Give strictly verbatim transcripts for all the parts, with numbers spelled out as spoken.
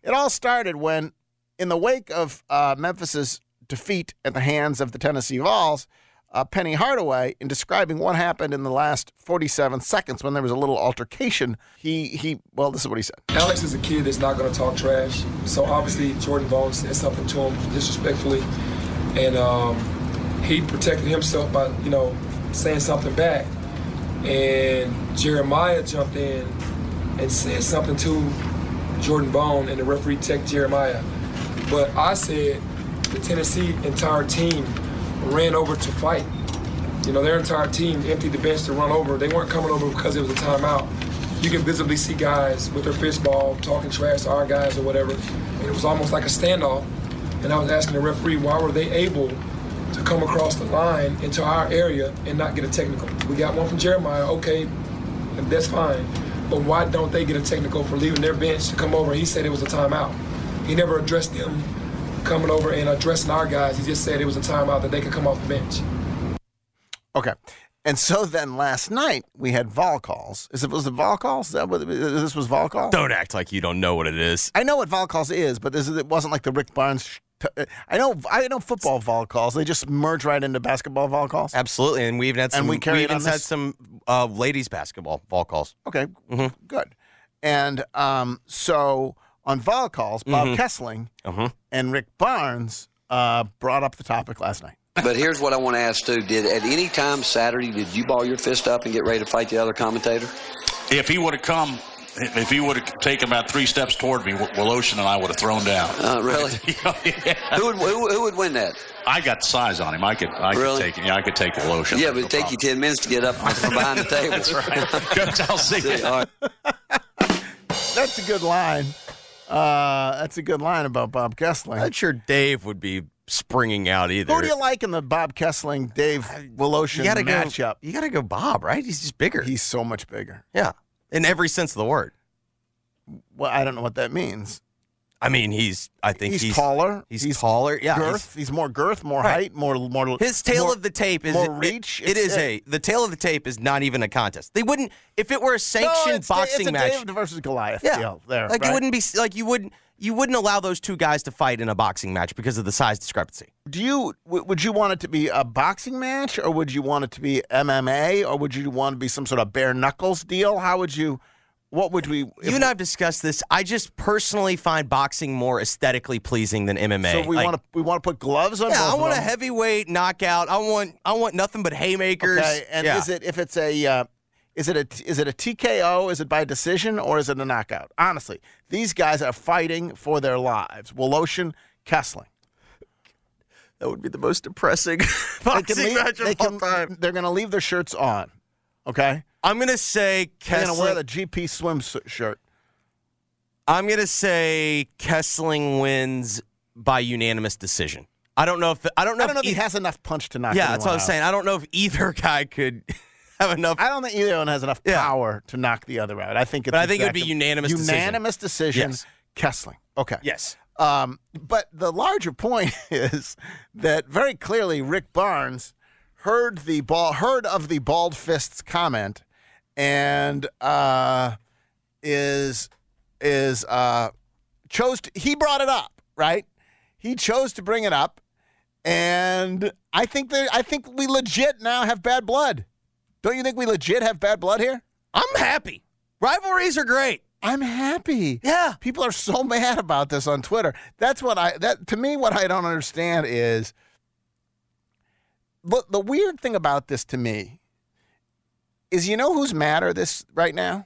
It all started when, in the wake of uh, Memphis's defeat at the hands of the Tennessee Vols, uh, Penny Hardaway, in describing what happened in the last forty-seven seconds when there was a little altercation, he, he well, this is what he said. Alex is a kid that's not going to talk trash. So obviously Jordan Bone said something to him disrespectfully. And um, he protected himself by, you know, saying something back. And Jeremiah jumped in and said something to Jordan Bone, and the referee checked Jeremiah. But I said the Tennessee entire team ran over to fight. You know, their entire team emptied the bench to run over. They weren't coming over because it was a timeout. You can visibly see guys with their fist ball talking trash to our guys or whatever. And it was almost like a standoff. And I was asking the referee, why were they able to come across the line into our area and not get a technical? We got one from Jeremiah, okay, that's fine. But why don't they get a technical for leaving their bench to come over? He said it was a timeout. He never addressed them coming over and addressing our guys. He just said it was a timeout that they could come off the bench. Okay. And so then last night we had vol calls. Is it was it vol calls? Is that what, this was vol calls? Don't act like you don't know what it is. I know what vol calls is, but this is, it wasn't like the Rick Barnes. Sh- t- I know I know football vol calls. They just merge right into basketball vol calls. Absolutely, and we even had some. And we carried we even on had this? some uh, ladies basketball vol calls. Okay, Mhm. good. And um, so on vol calls, Bob Mhm. Kessling Uh-huh. and Rick Barnes uh, brought up the topic last night. But here's what I want to ask, too. Did at any time Saturday, did you ball your fist up and get ready to fight the other commentator? If he would have come, if he would have taken about three steps toward me, Woloshyn and I would have thrown down. Uh, really? Yeah. Who would who, who would win that? I got the size on him. I could, I Really? could take, yeah, I could take Woloshyn. Yeah, but it'd take you ten minutes to get up from behind the table. That's right. Go tell See, Zeke. all right. That's a good line. Uh, that's a good line about Bob Kessling. I'm not sure Dave would be springing out either. Who do you like in the Bob Kessling, Dave Woloshyn You gotta matchup? go. You gotta go, Bob. Right? He's just bigger. He's so much bigger. yeah, in every sense of the word. Well, I don't know what that means. I mean, he's. I think He's, he's, taller. He's, taller. Yeah. girth. He's, more girth, more Right. height, more more. His tail more, of the tape is more it- reach. It, it It's- is a the tail of the tape is not even a contest. They wouldn't if it were a no, sanctioned it's, boxing it's a match. David versus Goliath yeah, deal there. like right? it wouldn't be like you wouldn't you wouldn't allow those two guys to fight in a boxing match because of the size discrepancy. Do you w- would you want it to be a boxing match, or would you want it to be M M A, or would you want to be some sort of bare knuckles deal? How would you? What would we? if- You and I have discussed this. I just personally find boxing more aesthetically pleasing than M M A. So we Like, want to we want to put gloves on. Yeah, both I of want a them? heavyweight knockout. I want I want nothing but haymakers. Okay, and yeah. is it if it's a uh, is it a is it a T K O? Is it by decision or is it a knockout? Honestly, these guys are fighting for their lives. Woloshyn, Kessling. That would be the most depressing They boxing can leave, match they of all can, time. they're going to leave their shirts on. Okay, I'm gonna say they're going to wear Kessling. the G P swimsuit. I'm gonna say Kessling wins by unanimous decision. I don't know if I don't know. I don't know if e- he has enough punch to knock. Yeah, that's what I anyone was out. saying. I don't know if either guy could have enough. I don't think either one has enough Yeah. power to knock the other out. I think it's But I think it would be exactly- unanimous decision. Unanimous decision. Yes. Kessling. Okay. Yes. Um, but the larger point is that very clearly Rick Barnes heard the ball, heard of the bald fists comment, and uh, is is uh, chose to, he brought it up, right? He chose to bring it up, and I think that I think we legit now have bad blood. Don't you think we legit have bad blood here? I'm happy. Rivalries are great. I'm happy. Yeah. People are so mad about this on Twitter. That's what I that to me what I don't understand is look, the weird thing about this to me is you know who's madder this right now?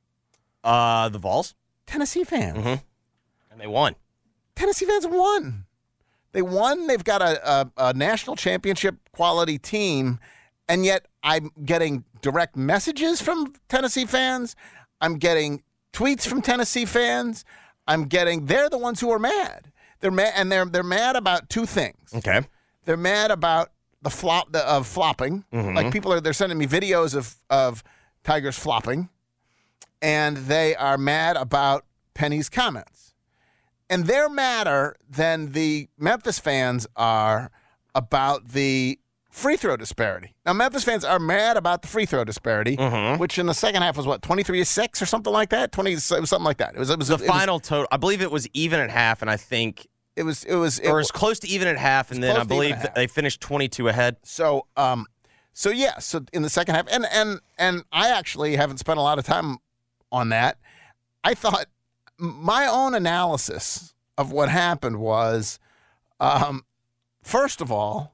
Uh, the Vols. Tennessee fans. Mm-hmm. And they won. Tennessee fans won. They won. They've got a, a, a national championship quality team, and yet I'm getting direct messages from Tennessee fans. I'm getting tweets from Tennessee fans. I'm getting they're the ones who are mad. They're mad, and they're they're mad about two things. Okay. They're mad about the flop the, of flopping. Mhm. Like people are they're sending me videos of of Tigers flopping, and they are mad about Penny's comments. And they're madder than the Memphis fans are about the free throw disparity. Now, Memphis fans are mad about the free throw disparity, Mhm. which in the second half was what, twenty-three to six or something like that? twenty, it was something like that. It was, it was The it was, final total, I believe it was even at half, and I think, It was, it was, it or was as close to even at half, and then close I to even believe at that half. they finished twenty-two ahead. So, um, so yeah, so in the second half, and and and I actually haven't spent a lot of time on that. I thought my own analysis of what happened was, um, first of all,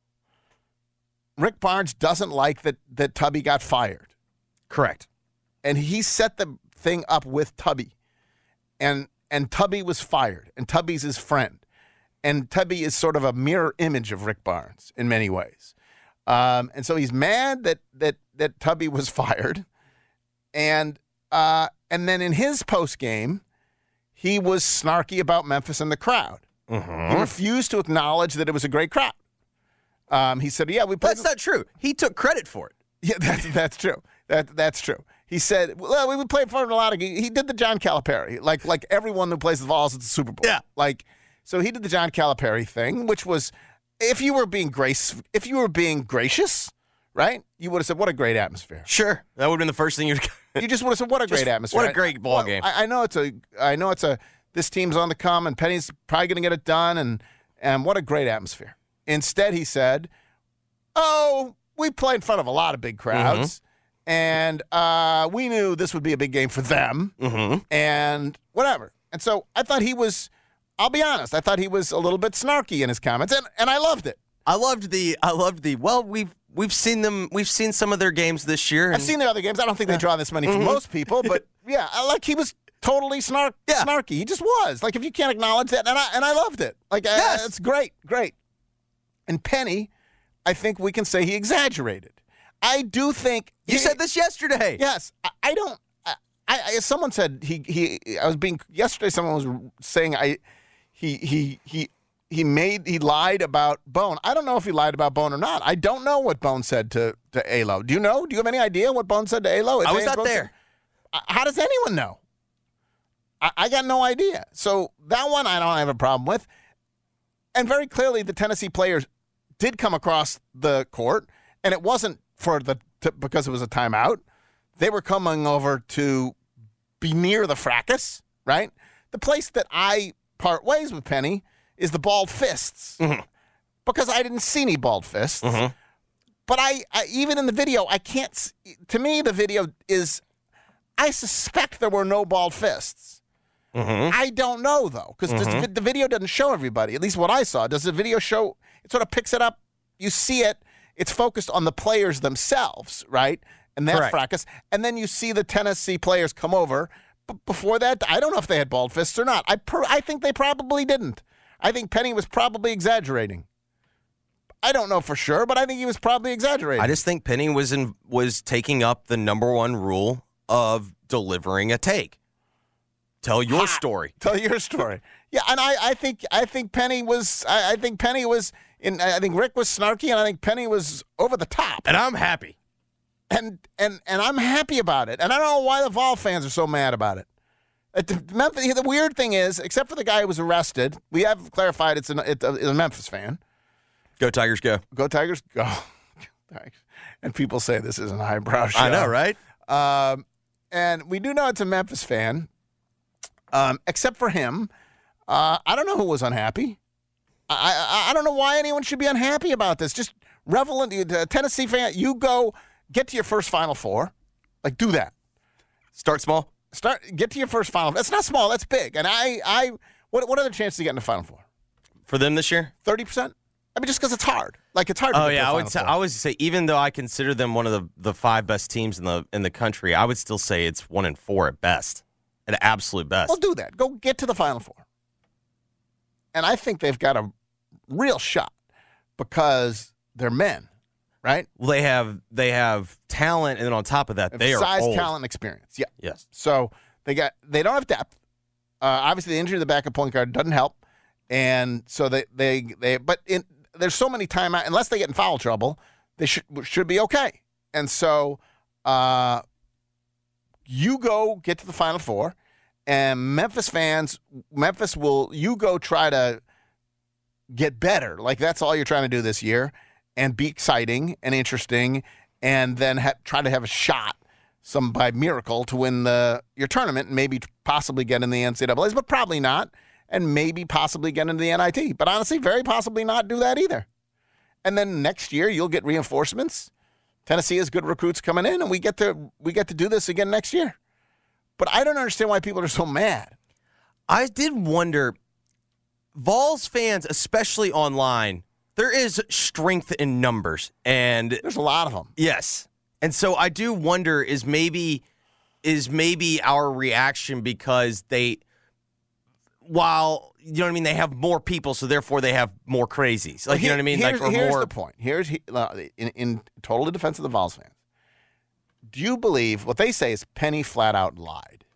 Rick Barnes doesn't like that that Tubby got fired, Correct. and he set the thing up with Tubby, and and Tubby was fired, and Tubby's his friend, and Tubby is sort of a mirror image of Rick Barnes in many ways. Um, and so he's mad that that that Tubby was fired, and uh, and then in his post game, he was snarky about Memphis and the crowd. Mm-hmm. He refused to acknowledge that it was a great crowd. Um, he said, "Yeah, we played." That's not true. He took credit for it. Yeah, that's that's true. That that's true. He said, "Well, we played for a lot of." He did the John Calipari, like like everyone who plays the Vols at the Super Bowl. Yeah. like so he did the John Calipari thing, which was, if you were being grace, if you were being gracious, right? You would have said, "What a great atmosphere." Sure. That would have been the first thing you'd. You just would have said, "What a Just great atmosphere." what a great ball Well, game. I, I know it's a. I know it's a. This team's on the come, and Penny's probably going to get it done, and and what a great atmosphere. Instead, he said, "Oh, we play in front of a lot of big crowds, and uh, we knew this would be a big game for them, Mm-hmm. and whatever." And so I thought he was. I'll be honest. I thought he was a little bit snarky in his comments, and, and I loved it. I loved the. I loved the. Well, we've we've seen them. We've seen some of their games this year. I've and- seen the other games. I don't think they draw this many for most people, but yeah, I like he was totally snark, Yeah. snarky. He just was. Like, if you can't acknowledge that, and I and I loved it. Like, I- Yes. it's great, great. And Penny, I think we can say he exaggerated. I do think You said this yesterday. Yes, I, I don't. I, I someone said he he. I was being yesterday. Someone was saying I he he he. He made he lied about Bone. I don't know if he lied about Bone or not. I don't know what Bone said to to Alo. Do you know? Do you have any idea what Bone said to Alo? If I was James not Bone there. said- I- how does anyone know? I, I got no idea. So that one I don't have a problem with. And very clearly, the Tennessee players did come across the court, and it wasn't for the to, because it was a timeout. They were coming over to be near the fracas, right? The place that I part ways with Penny is the bald fists, Mm-hmm. because I didn't see any bald fists. Mhm. But I, I even in the video, I can't. s- To me, the video is. I suspect there were no bald fists. Mm-hmm. I don't know though, because the video doesn't show everybody. At least what I saw. Does the video show? It sort of picks it up. You see it. It's focused on the players themselves, right? And that Correct. fracas. And then you see the Tennessee players come over. But before that, I don't know if they had bald fists or not. I per, I think they probably didn't. I think Penny was probably exaggerating. I don't know for sure, but I think he was probably exaggerating. I just think Penny was in, was taking up the number one rule of delivering a take. Tell your Ha! story. Tell your story. Yeah, and I, I think I think Penny was I, I think Penny was in I think Rick was snarky, and I think Penny was over the top. And I'm happy. And and and I'm happy about it. And I don't know why the Vol fans are so mad about it. At the, Memphis, the weird thing is, except for the guy who was arrested, we have clarified it's, an, it's, a, it's a Memphis fan. Go Tigers, go. Go Tigers, go. Tigers. And people say this is an eyebrow show. I know, right? Um, and we do know it's a Memphis fan, um, except for him. Uh, I don't know who was unhappy. I, I I don't know why anyone should be unhappy about this. Just revel in the Tennessee fan. You go get to your first Final Four, like do that. Start small. Start get to your first Final. That's not small. That's big. And I I what what are the chances to get in the Final Four? For them this year? Thirty percent. I mean, just because it's hard. Like it's hard. to Oh get to yeah, the I would Final say Four. I would say even though I consider them one of the, the five best teams in the in the country, I would still say it's one and four at best, at absolute best. Well, do that. Go get to the Final Four. And I think they've got a real shot because they're men, right? Well, they have they have talent, and then on top of that, they are size, old. talent, and experience. Yeah. Yes. So they got they don't have depth. Uh, obviously, the injury to the backup point guard doesn't help, and so they they they. But in, there's so many timeout unless they get in foul trouble, they should should be okay. And so uh, you go get to the Final Four, and Memphis fans, Memphis will you go try to get better. Like that's all you're trying to do this year. and be exciting and interesting, and then ha- try to have a shot, some by miracle, to win the your tournament and maybe possibly get in the N C double A's, but probably not, and maybe possibly get into the N I T. But honestly, very possibly not do that either. And then next year you'll get reinforcements. Tennessee has good recruits coming in, and we get to we get to do this again next year. But I don't understand why people are so mad. I did wonder, Vols fans, especially online, there is strength in numbers, and There's a lot of them. yes, and so I do wonder is maybe is maybe our reaction because they, while you know what I mean, they have more people, so therefore they have more crazies. Like, you know what I mean? Here's, Like, or here's more. the point. Here's uh, in, in total defense of the Vols fans. Do you believe what they say is Penny flat out lied?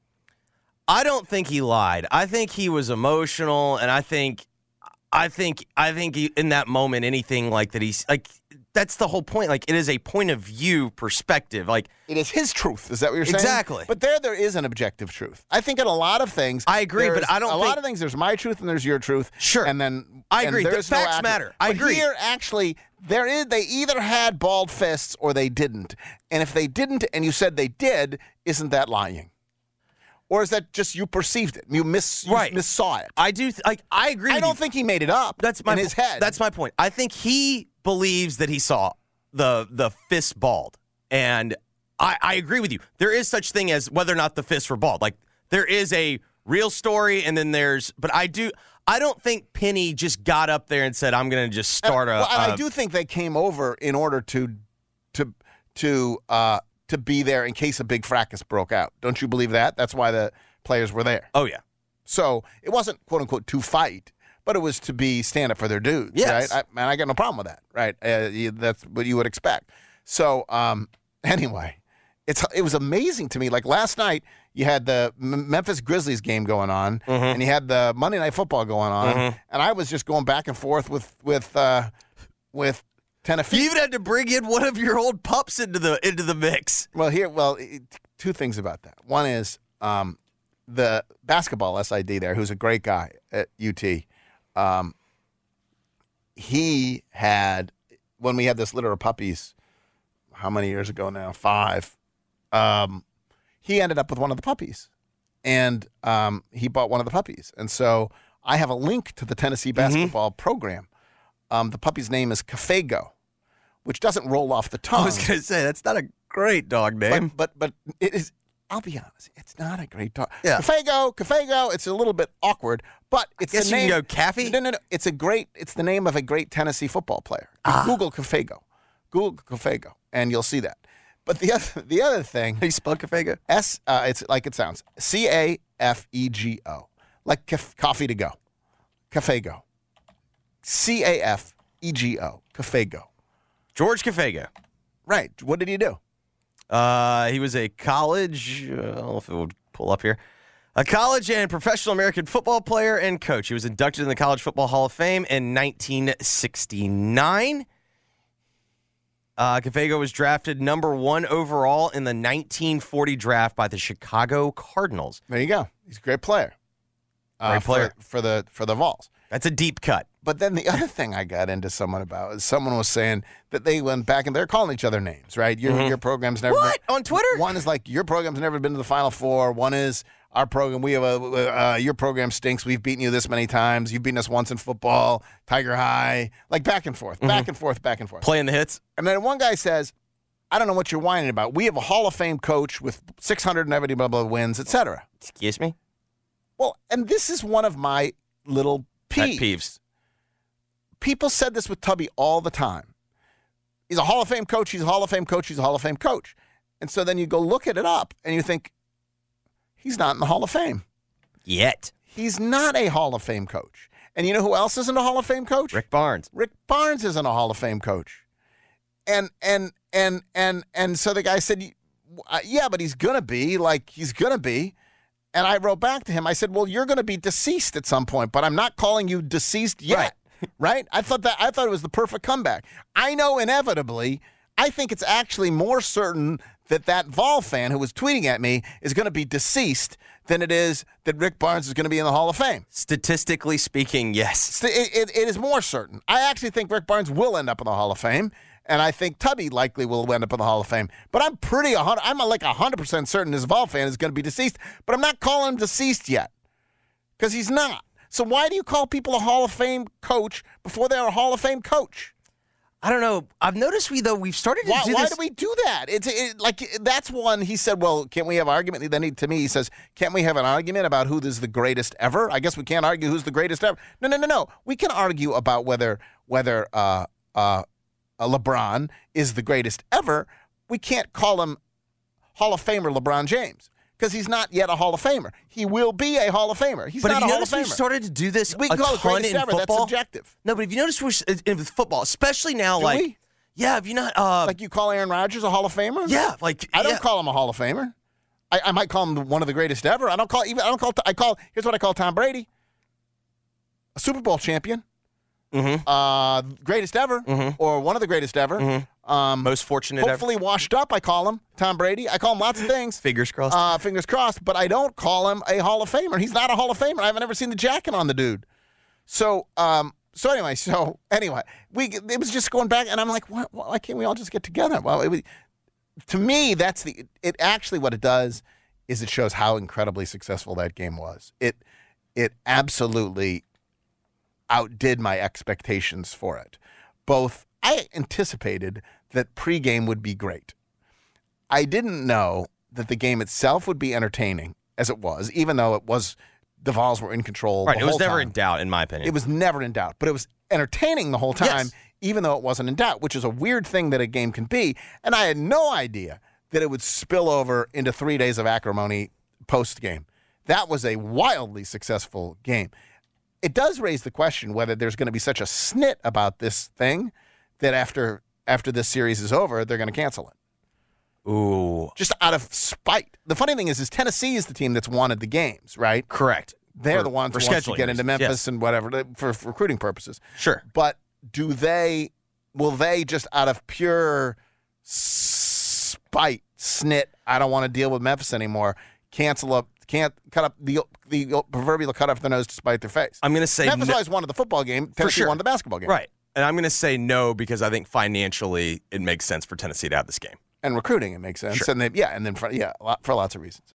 I don't think he lied. I think he was emotional, and I think, I think, I think he, in that moment, anything like that, he's like, that's the whole point. Like, it is a point of view perspective. Like, It is his truth. Is that what you're saying? Exactly. But there, there is an objective truth. I think in a lot of things, I agree, there's- but I don't A think- lot of things, there's my truth and there's your truth. Sure. And then I and agree. The there's no facts actual- matter. I but agree. Here, actually, there is. They either had bald fists or they didn't. And if they didn't, and you said they did, isn't that lying? Or is that just you perceived it? You miss, you Right. missaw it. I do, th- like, I agree. I with don't you. think he made it up. That's my in his po- head. That's my point. I think he believes that he saw the the fist bald, and I, I agree with you. There is such thing as whether or not the fists were bald. Like, there is a real story, and then there's. But I do. I don't think Penny just got up there and said, "I'm going to just start and, a." well, and a- I do think they came over in order to to to uh, to be there in case a big fracas broke out. Don't you believe that? That's why the players were there. Oh yeah. So it wasn't quote unquote to fight, but it was to be stand up for their dudes. Yes. Right? I, and I got no problem with that. Right. Uh, you, that's what you would expect. So um, anyway, it's it was amazing to me. Like last night, you had the M- Memphis Grizzlies game going on, Mm-hmm. and you had the Monday Night Football going on, and I was just going back and forth with with uh, with Tennessee. You even had to bring in one of your old pups into the into the mix. Well, here, well, it, two things about that. One is um, the basketball S I D there, who's a great guy at U T. Um, he had, when we had this litter of puppies, how many years ago now? Five. Um, he ended up with one of the puppies, and um, he bought one of the puppies. And so I have a link to the Tennessee basketball program. Um, the puppy's name is Cafego, which doesn't roll off the tongue. I was going to say that's not a great dog name. But, but but it is. I'll be honest. It's not a great dog. Yeah. Cafego, Cafego. It's a little bit awkward, but it's guess the you name. can go Caffey? No, no, no. It's a great. It's the name of a great Tennessee football player. Ah. Google Cafego. Google Cafego, and you'll see that. But the other the other thing. How do you spell Cafego? S. Uh, it's like it sounds. C A F E G O. Like caf- coffee to go. Cafego. C A F E G O. Cafego. George Cafego. Right. What did he do? Uh, he was a college, uh, I don't know if it would pull up here, a college and professional American football player and coach. He was inducted in the College Football Hall of Fame in nineteen sixty-nine. Uh, Cafego was drafted number one overall in the nineteen forty draft by the Chicago Cardinals. There you go. He's a great player. Uh, Great player. for, for the for the Vols. That's a deep cut. But then the other thing I got into someone about is someone was saying that they went back and they're calling each other names, right? Your your program's never What? been, On Twitter? One is like your program's never been to the Final Four. One is our program. We have a uh, your program stinks. We've beaten you this many times. You've beaten us once in football. Tiger High, like back and forth, back and forth, back and forth. Playing the hits. And then one guy says, "I don't know what you're whining about. We have a Hall of Fame coach with six hundred and every blah blah wins, et cetera" Excuse me? Well, and this is one of my little Pet peeves. peeves. People said this with Tubby all the time. He's a Hall of Fame coach. He's a Hall of Fame coach. He's a Hall of Fame coach. And so then you go look at it up and you think, he's not in the Hall of Fame. Yet. He's not a Hall of Fame coach. And you know who else isn't a Hall of Fame coach? Rick Barnes. Rick Barnes isn't a Hall of Fame coach. And and and and and so the guy said, yeah, but he's going to be, like, he's going to be. And I wrote back to him. I said, well, you're going to be deceased at some point, but I'm not calling you deceased yet. Right. Right? I thought that I thought it was the perfect comeback. I know inevitably, I think it's actually more certain that that Vol fan who was tweeting at me is going to be deceased than it is that Rick Barnes is going to be in the Hall of Fame. Statistically speaking, yes. It, it, it is more certain. I actually think Rick Barnes will end up in the Hall of Fame, and I think Tubby likely will end up in the Hall of Fame. But I'm pretty, I'm like one hundred percent certain this Vol fan is going to be deceased, but I'm not calling him deceased yet because he's not. So why do you call people a Hall of Fame coach before they're a Hall of Fame coach? I don't know. I've noticed we though we've started to why, do why this. do we do that? It's it, like that's one. He said, "Well, can't we have argument?" Then he, to me, he says, "Can't we have an argument about who is the greatest ever?" I guess we can't argue who's the greatest ever. No, no, no, no. We can argue about whether whether uh, uh, uh, LeBron is the greatest ever. We can't call him Hall of Famer LeBron James. Because he's not yet a Hall of Famer. He will be a Hall of Famer. He's but not have a you Hall of noticed we've Famer. started to do this We a can call it ton greatest in ever. football? That's subjective. No, but have you noticed we're in with football, especially now, Do like, we? yeah, have you not? Uh, Like you call Aaron Rodgers a Hall of Famer? yeah, like I don't yeah. call him a Hall of Famer. I, I might call him one of the greatest ever. I don't call even. I don't call. I call. Here's what I call Tom Brady: a Super Bowl champion, Mhm. uh, greatest ever, Mhm. or one of the greatest ever. Mhm. Um, most fortunate. hopefully washed up. I call him Tom Brady. I call him lots of things. Fingers crossed. Uh, fingers crossed. But I don't call him a Hall of Famer. He's not a Hall of Famer. I haven't ever seen the jacket on the dude. So, um, so anyway, so anyway, we it was just going back, and I'm like, why, why can't we all just get together? Well, it, was- to me, that's the it. Actually, what it does is it shows how incredibly successful that game was. It it absolutely outdid my expectations for it. Both I anticipated that pregame would be great. I didn't know that the game itself would be entertaining as it was, even though it was the Vols were in control. right, the it was whole never time. in doubt, in my opinion. It was never in doubt, but it was entertaining the whole time, Yes. even though it wasn't in doubt, which is a weird thing that a game can be. And I had no idea that it would spill over into three days of acrimony post game. That was a wildly successful game. It does raise the question whether there's going to be such a snit about this thing that after after this series is over, they're going to cancel it. Ooh, Just out of spite. The funny thing is, is Tennessee is the team that's wanted the games, right? correct. They're For- the ones for who wants to scheduling get into reasons, Memphis yes. and whatever for, for recruiting purposes. Sure. But do they, will they just out of pure spite, snit, I don't want to deal with Memphis anymore, cancel up, can't cut up the the proverbial cut off their nose to spite their face? I'm going to say Memphis no- always wanted the football game. Tennessee sure. won the basketball game. right. And I'm going to say no because I think financially it makes sense for Tennessee to have this game. And recruiting, it makes sense. Sure. And they, yeah, and then for, yeah, a lot, for lots of reasons.